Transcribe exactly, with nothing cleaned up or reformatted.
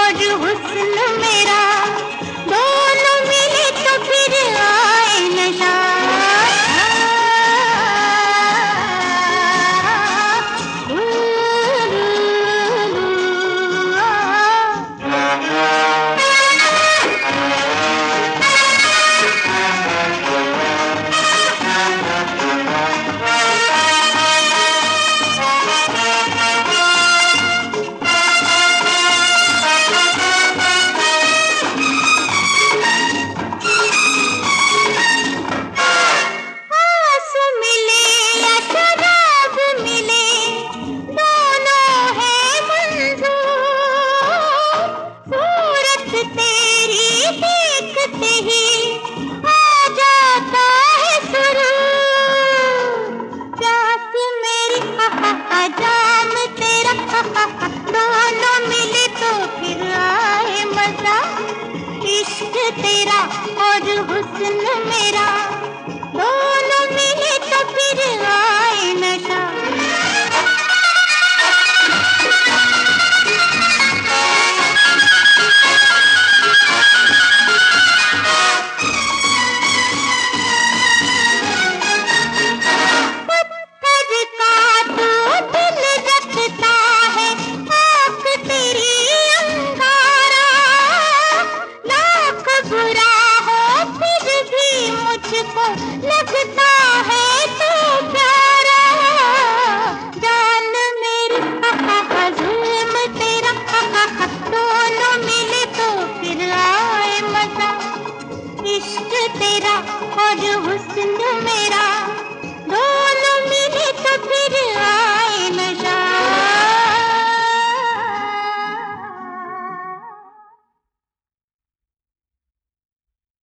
और हुस्न मेरा, दोनों मिले तो फिर आए नशा। जाम तेरा दोनों मिले तो फिर आए मजा। इश्क तेरा और हुस्न मेरा, दोनों मिले तो फिर आए नशा। लगता है तो प्यारा, जान मेरी जुल्म तेरा, दोनों मिले तो फिर आए मजा। इश्क तेरा और हुस्न मेरा,